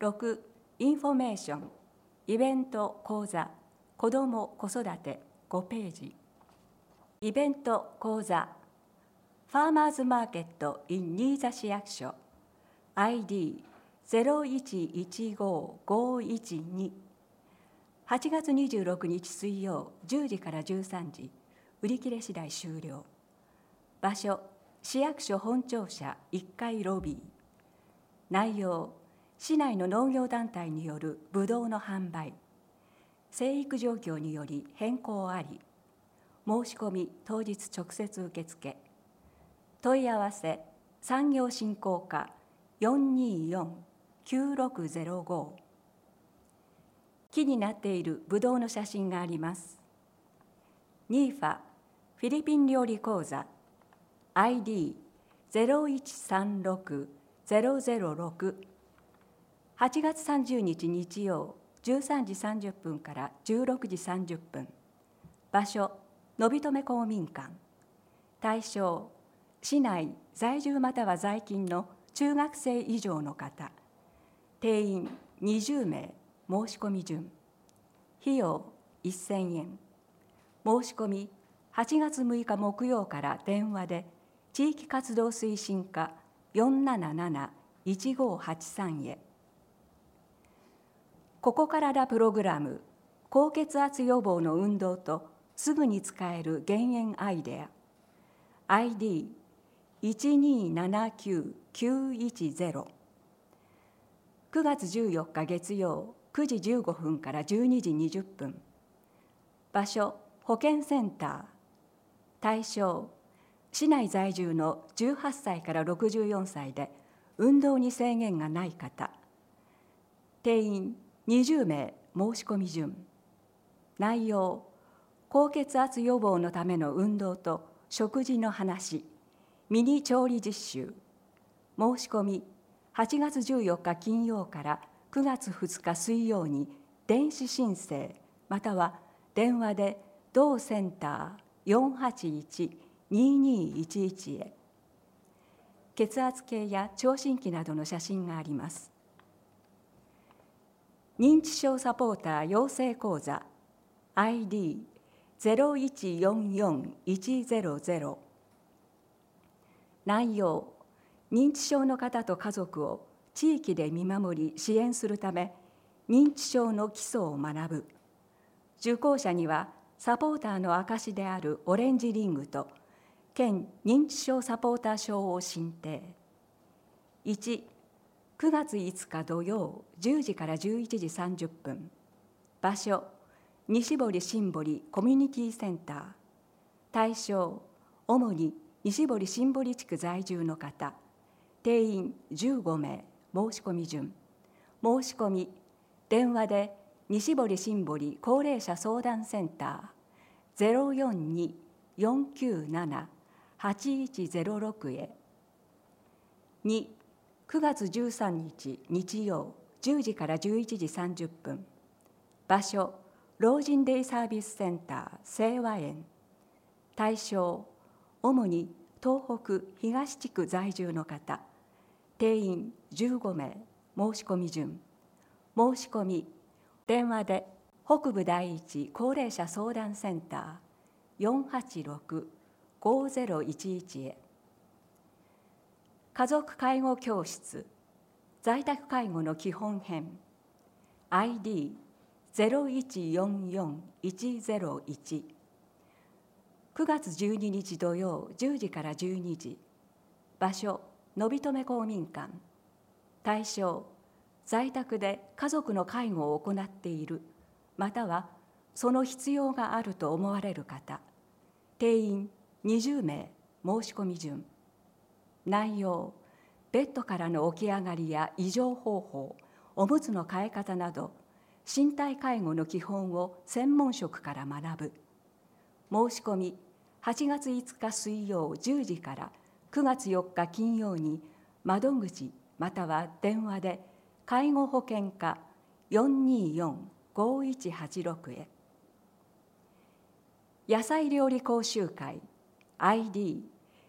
6、インフォメーション、イベント講座、子ども子育て5ページ。イベント講座、ファーマーズマーケット in 新座市役所 ID01155128 月26日水曜10時から13時、売り切れ次第終了。場所、市役所本庁舎1階ロビー。内容、市内の農業団体によるブドウの販売。生育状況により変更あり。申し込み当日直接受付。問い合わせ、産業振興課 424-9605。木になっているブドウの写真があります。NIFA フィリピン料理講座 ID0136-006 8月30日日曜13時30分から16時30分。場所、のびとめ公民館。対象、市内在住または在勤の中学生以上の方。定員20名、申し込み順。費用1000円。申し込み8月6日木曜から電話で地域活動推進課 477-1583 へ。ここからだプログラム、高血圧予防の運動とすぐに使える減塩アイデア ID1279910 9月14日月曜9時15分から12時20分。場所、保健センター。対象、市内在住の18歳から64歳で運動に制限がない方。定員20名、申し込み順。内容、高血圧予防のための運動と食事の話、ミニ調理実習。申し込み8月14日金曜から9月2日水曜に電子申請または電話で同センター 481-2211 へ。血圧計や聴診器などの写真があります。認知症サポーター養成講座 ID0144-100。内容、認知症の方と家族を地域で見守り支援するため認知症の基礎を学ぶ。受講者にはサポーターの証であるオレンジリングと県認知症サポーター証を進呈。1、9月5日土曜10時から11時30分。場所、西堀シンボリコミュニティセンター。対象、主に西堀シンボリ地区在住の方。定員15名、申し込み順。申し込み、電話で西堀シンボリ高齢者相談センター 042-497-8106 へ。2、9月13日日曜10時から11時30分。場所、老人デイサービスセンター清和園。対象、主に東北東地区在住の方。定員15名、申し込み順。申し込み、電話で北部第一高齢者相談センター 486-5011 へ。家族介護教室、在宅介護の基本編 ID0144-101。9月12日土曜10時から12時。場所、のびとめ公民館。対象、在宅で家族の介護を行っている、またはその必要があると思われる方。定員20名、申し込み順。内容、ベッドからの起き上がりや異常方法、おむつの替え方など、身体介護の基本を専門職から学ぶ。申し込み、8月5日水曜10時から9月4日金曜に窓口または電話で介護保険課 424-5186 へ。野菜料理講習会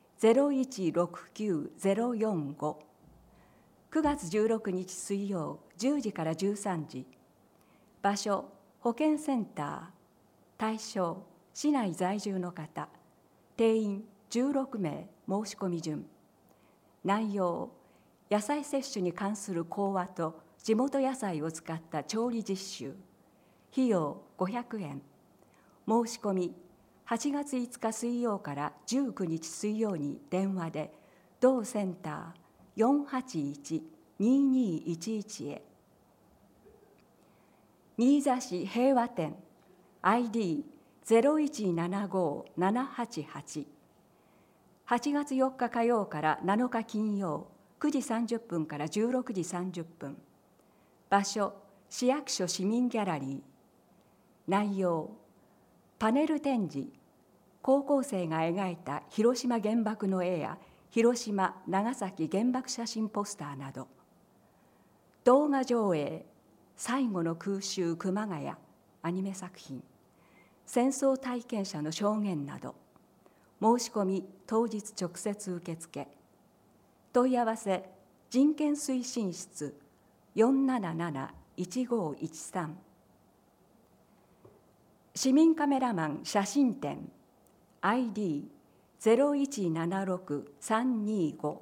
ID0169-045。9月16日水曜 10時から13時。場所保健センター。対象市内在住の方。定員16名。申し込み順。内容野菜摂取に関する講話と地元野菜を使った調理実習。費用500円。申し込み8月5日水曜から19日水曜に電話で同センター 481-2211 へ。新座市平和店 ID0175-788。8月4日火曜から7日金曜9時30分から16時30分。場所市役所市民ギャラリー。内容パネル展示、高校生が描いた広島原爆の絵や広島・長崎原爆写真ポスターなど。動画上映、最後の空襲熊谷アニメ作品、戦争体験者の証言など。申し込み当日直接受付。問い合わせ人権推進室 477-1513。市民カメラマン写真展 ID0176-325。9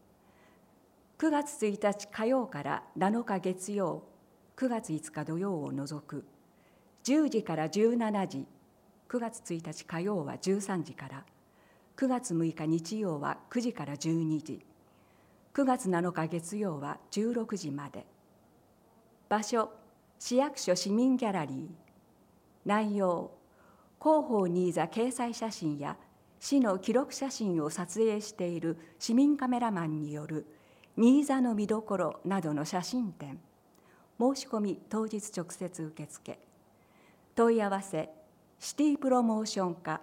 月1日火曜から7日月曜、9月5日土曜を除く10時から17時。9月1日火曜は13時から、9月6日日曜は9時から12時、9月7日月曜は16時まで。場所市役所市民ギャラリー。内容広報新座掲載写真や市の記録写真を撮影している市民カメラマンによる新座の見どころなどの写真展。申し込み当日直接受付。問い合わせシティプロモーション課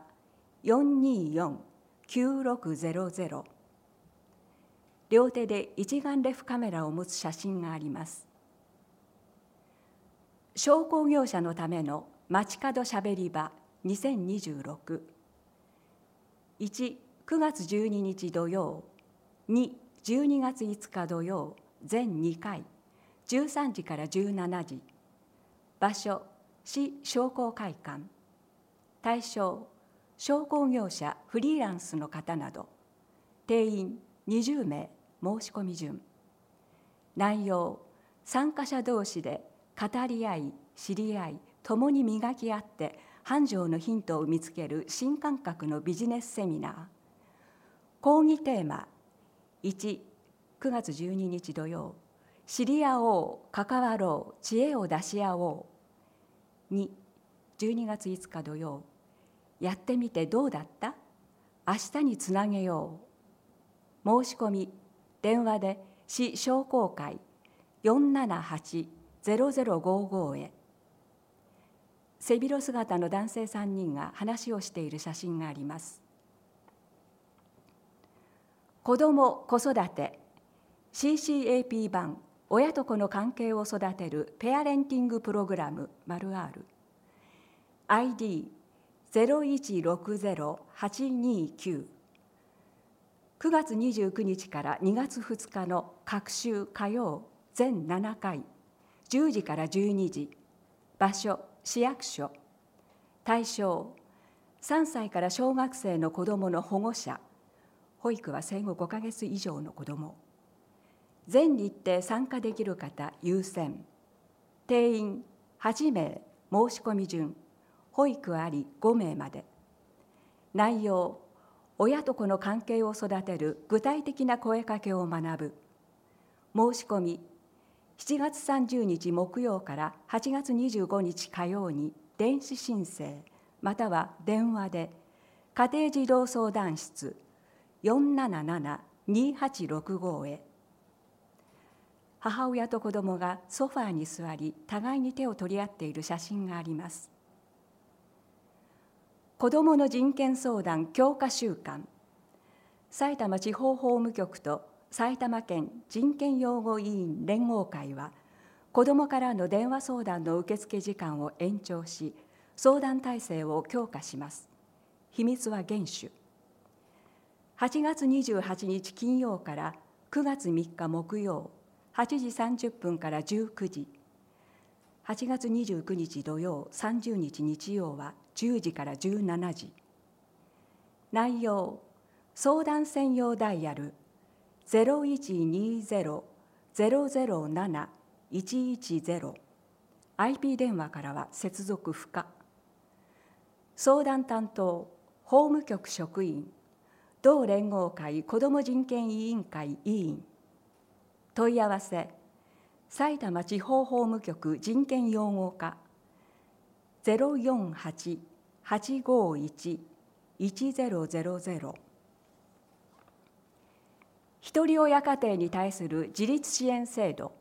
424-9600。両手で一眼レフカメラを持つ写真があります。商工業者のための街角しゃべり場2026。1、9月12日土曜。2、12月5日土曜。全2回。13時から17時。場所、市商工会館。対象、商工業者フリーランスの方など。定員20名。申し込み順。内容、参加者同士で語り合い、知り合い、共に磨き合って繁盛のヒントを見つける新感覚のビジネスセミナー。講義テーマ1、9月12日土曜。知り合おう、関わろう、知恵を出し合おう。2、12月5日土曜。やってみてどうだった？明日につなげよう。申し込み電話で市商工会 478-0055 へ。背広姿の男性3人が話をしている写真があります。子ども・子育て CCAP 版親と子の関係を育てるペアレンティングプログラム ○R ID0160-829。 9月29日から2月2日の各週火曜全7回10時から12時。場所市役所。対象3歳から小学生の子どもの保護者。保育は生後5ヶ月以上の子ども。全日程参加できる方優先。定員8名。申し込み順。保育あり5名まで。内容親と子の関係を育てる具体的な声かけを学ぶ。申し込み7月30日木曜から8月25日火曜に電子申請または電話で家庭児童相談室 477-2865 へ。母親と子どもがソファーに座り互いに手を取り合っている写真があります。子どもの人権相談強化週間。埼玉地方法務局と埼玉県人権擁護委員連合会は子どもからの電話相談の受付時間を延長し相談体制を強化します。秘密は厳守。8月28日金曜から9月3日木曜 8時30分から19時。8月29日土曜、30日日曜は10時から17時。内容、相談専用ダイヤル 0120-007-110。IP 電話からは接続不可。相談担当、法務局職員、同連合会子ども人権委員会委員。問い合わせ、埼玉地方法務局人権擁護課 048-851-1000。ひとり親家庭に対する自立支援制度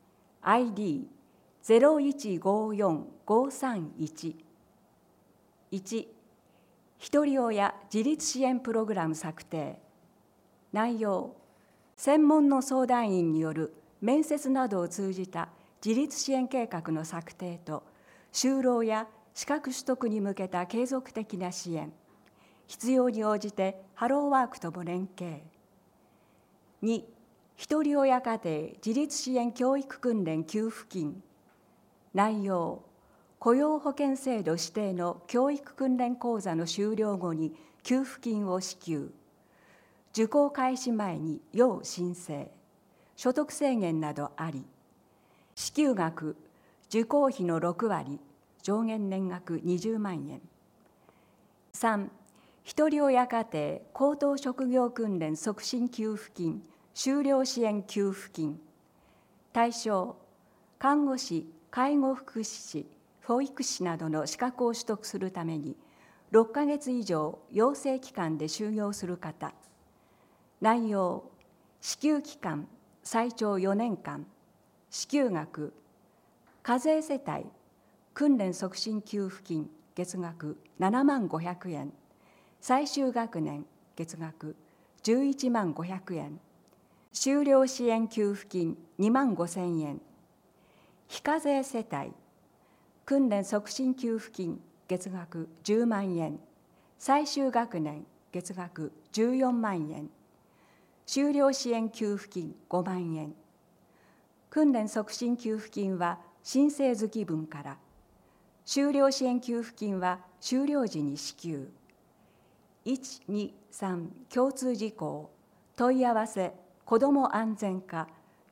ID0154-531。1、ひとり親自立支援プログラム策定。内容、専門の相談員による面接などを通じた自立支援計画の策定と、就労や資格取得に向けた継続的な支援、必要に応じてハローワークとも連携。2、ひとり親家庭自立支援教育訓練給付金。内容、雇用保険制度指定の教育訓練講座の終了後に給付金を支給。受講開始前に要申請。所得制限などあり。支給額、受講費の6割、上限年額20万円。3、ひとり親家庭高等職業訓練促進給付金、就労支援給付金。対象、看護師、介護福祉士、保育士などの資格を取得するために6ヶ月以上養成期間で就業する方。内容、支給期間最長4年間。支給額、課税世帯訓練促進給付金月額7万500円。最終学年月額11万500円。就労支援給付金2万5,000円。非課税世帯訓練促進給付金月額10万円。最終学年月額14万円。就労支援給付金5万円。訓練促進給付金は申請月分から。就労支援給付金は終了時に支給。1、2、3共通事項。問い合わせ、子ども安全課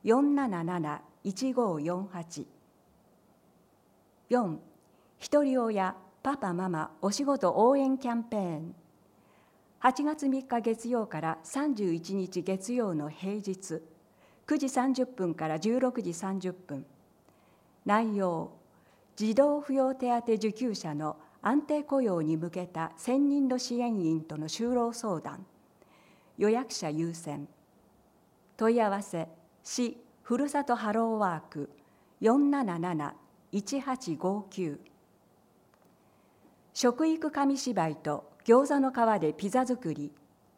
477-1548。4、ひとり親パパママお仕事応援キャンペーン。8月3日月曜から31日月曜の平日、9時30分から16時30分。内容、児童扶養手当受給者の安定雇用に向けた専任の支援員との就労相談。予約者優先。問い合わせ、市ふるさとハローワーク 477-1859。食育紙芝居と餃子の皮でピザ作り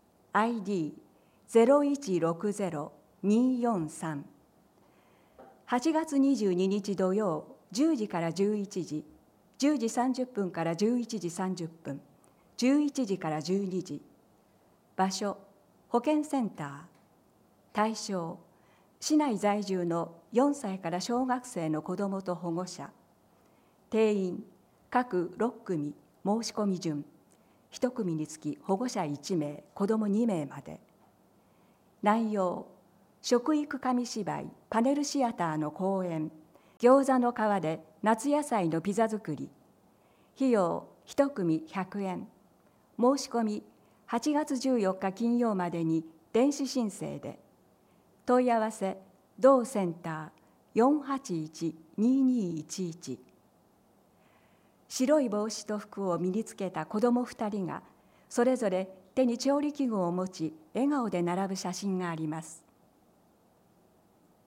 ID0160-243。8月22日土曜10時から11時、10時30分から11時30分、11時から12時。場所、保健センター。対象、市内在住の4歳から小学生の子どもと保護者。定員、各6組、申し込み順。1組につき保護者1名、子ども2名まで。内容、食育紙芝居、パネルシアターの公演、餃子の皮で夏野菜のピザ作り。費用、1組100円。申し込み、8月14日金曜までに電子申請で。問い合わせ、同センター 481-2211。白い帽子と服を身につけた子ども2人が、それぞれ手に調理器具を持ち、笑顔で並ぶ写真があります。